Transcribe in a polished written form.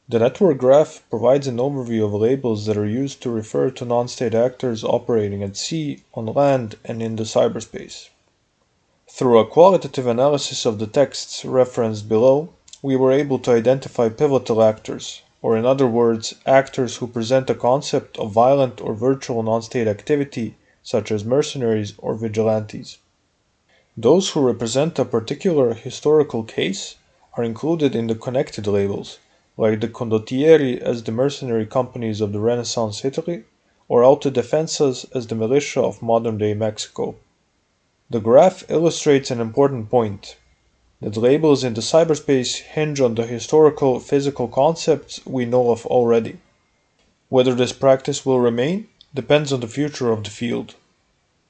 The network graph provides an overview of labels that are used to refer to non-state actors operating at sea, on land, and in the cyberspace. Through a qualitative analysis of the texts referenced below, we were able to identify pivotal actors, or in other words, actors who present a concept of violent or virtual non-state activity, such as mercenaries or vigilantes. Those who represent a particular historical case are included in the connected labels, like the condottieri as the mercenary companies of the Renaissance Italy, or autodefensas as the militia of modern-day Mexico. The graph illustrates an important point, that labels in the cyberspace hinge on the historical physical concepts we know of already. Whether this practice will remain depends on the future of the field.